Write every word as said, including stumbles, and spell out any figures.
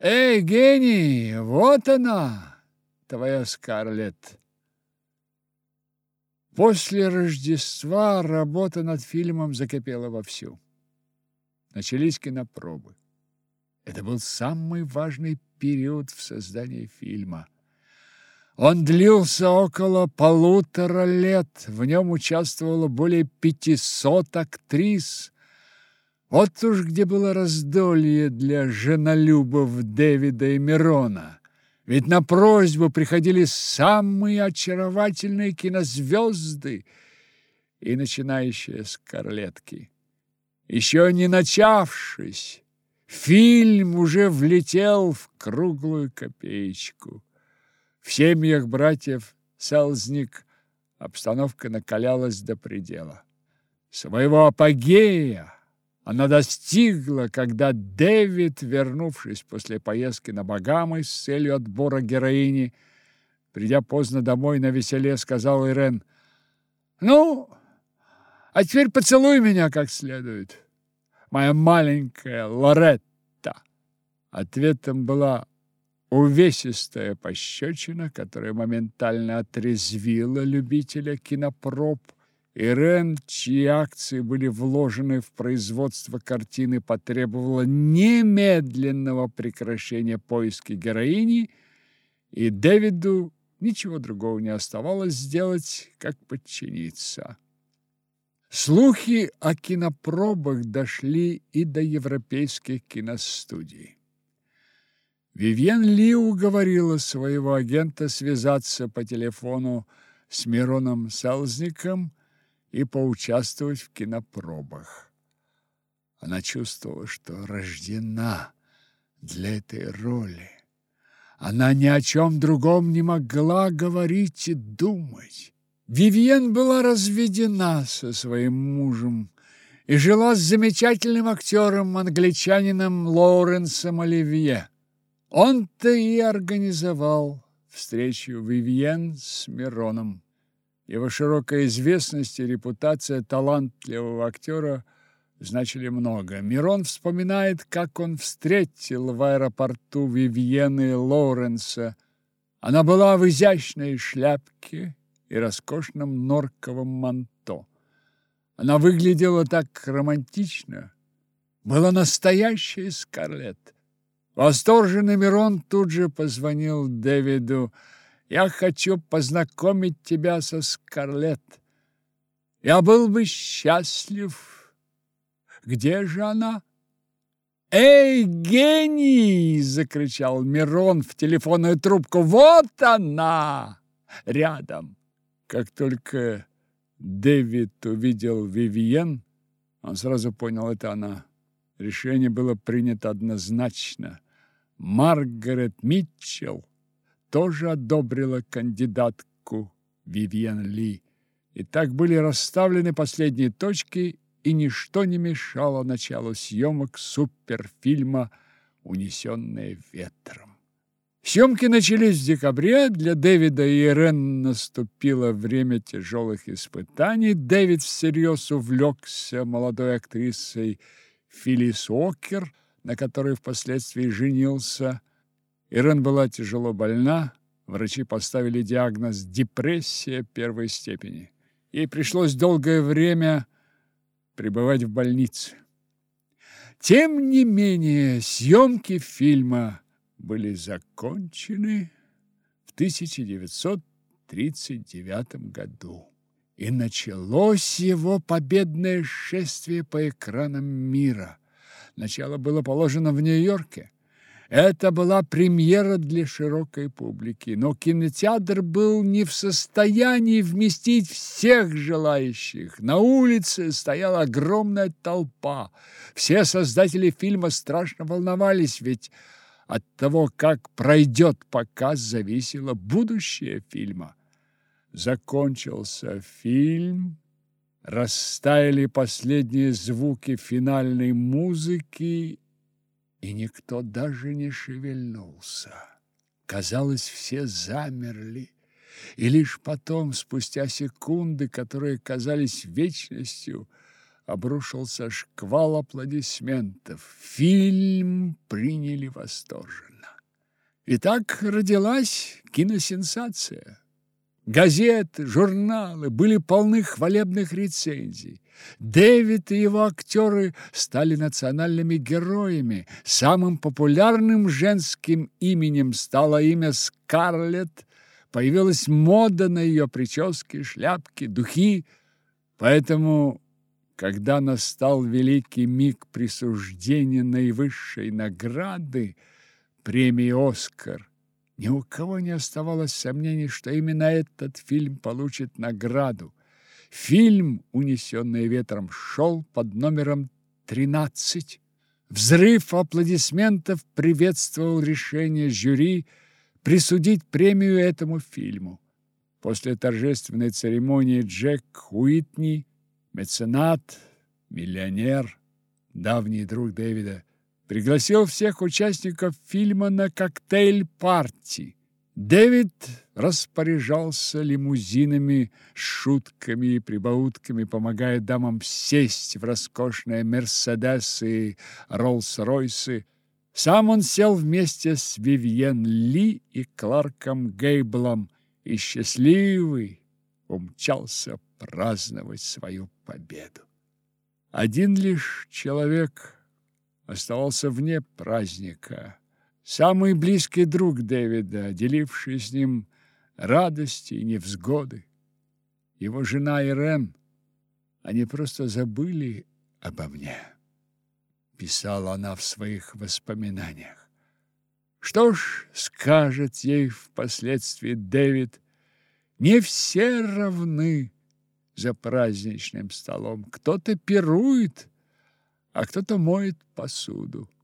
Эй, гений, вот она, твоя Скарлетт. После Рождества работа над фильмом закипела вовсю. Начались кинопробы. Это был самый важный период в создании фильма. Он длился около полутора лет. В нем участвовало более пятисот актрис. Вот уж где было раздолье для женолюбов Дэвида и Мирона. Ведь на просьбу приходили самые очаровательные кинозвезды и начинающие скарлетки. Еще не начавшись, фильм уже влетел в круглую копеечку. В семьях братьев Селзник обстановка накалялась до предела. Своего апогея она достигла, когда Дэвид, вернувшись после поездки на Багамы с целью отбора героини, придя поздно домой навеселе, сказал Ирен: «Ну, а теперь поцелуй меня как следует, моя маленькая Лоретта». Ответом была увесистая пощечина, которая моментально отрезвила любителя кинопроб. Ирен, чьи акции были вложены в производство картины, потребовала немедленного прекращения поиска героини, и Дэвиду ничего другого не оставалось сделать, как подчиниться. Слухи о кинопробах дошли и до европейских киностудий. Вивьен Ли уговорила своего агента связаться по телефону с Мироном Селзником и поучаствовать в кинопробах. Она чувствовала, что рождена для этой роли. Она ни о чем другом не могла говорить и думать. Вивьен была разведена со своим мужем и жила с замечательным актером, англичанином Лоуренсом Оливье. Он-то и организовал встречу Вивьен с Мироном. Его широкая известность и репутация талантливого актера значили много. Мирон вспоминает, как он встретил в аэропорту Вивьен и Лоуренса. Она была в изящной шляпке и роскошном норковом манто. Она выглядела так романтично. Была настоящая Скарлетт. Восторженный Мирон тут же позвонил Дэвиду: «Я хочу познакомить тебя со Скарлетт. Я был бы счастлив. Где же она?» «Эй, гений!» – закричал Мирон в телефонную трубку. «Вот она! Рядом!» Как только Дэвид увидел Вивьен, он сразу понял – это она. Решение было принято однозначно. Маргарет Митчелл тоже одобрила кандидатку Вивьен Ли. И так были расставлены последние точки, и ничто не мешало началу съемок суперфильма «Унесенные ветром». Съемки начались в декабре. Для Дэвида и Ирен наступило время тяжелых испытаний. Дэвид всерьез увлекся молодой актрисой Филлис Уокер, на которой впоследствии женился. Ирен была тяжело больна. Врачи поставили диагноз депрессия первой степени. Ей пришлось долгое время пребывать в больнице. Тем не менее, съемки фильма были закончены в тысяча девятьсот тридцать девятом году. И началось его победное шествие по экранам мира. Начало было положено в Нью-Йорке. Это была премьера для широкой публики, но кинотеатр был не в состоянии вместить всех желающих. На улице стояла огромная толпа. Все создатели фильма страшно волновались, ведь от того, как пройдет показ, зависело будущее фильма. Закончился фильм, растаяли последние звуки финальной музыки, и никто даже не шевельнулся. Казалось, все замерли, и лишь потом, спустя секунды, которые казались вечностью, обрушился шквал аплодисментов. Фильм приняли восторженно. И так родилась киносенсация. Газеты, журналы были полны хвалебных рецензий. Дэвид и его актеры стали национальными героями. Самым популярным женским именем стало имя Скарлетт. Появилась мода на ее прически, шляпки, духи. Поэтому, когда настал великий миг присуждения наивысшей награды, премии «Оскар», ни у кого не оставалось сомнений, что именно этот фильм получит награду. Фильм «Унесенные ветром» шел под номером тринадцать. Взрыв аплодисментов приветствовал решение жюри присудить премию этому фильму. После торжественной церемонии Джек Уитни, меценат, миллионер, давний друг Дэвида, пригласил всех участников фильма на коктейль-парти. Дэвид распоряжался лимузинами, шутками и прибаутками, помогая дамам сесть в роскошные «Мерседесы» и «Роллс-Ройсы». Сам он сел вместе с Вивьен Ли и Кларком Гейблом и счастливый умчался праздновать свою победу. Один лишь человек оставался вне праздника. Самый близкий друг Дэвида, деливший с ним радости и невзгоды. Его жена Ирен. Они просто забыли обо мне, писала она в своих воспоминаниях. Что ж, скажет ей впоследствии Дэвид, не все равны за праздничным столом. Кто-то пирует, а кто-то моет посуду.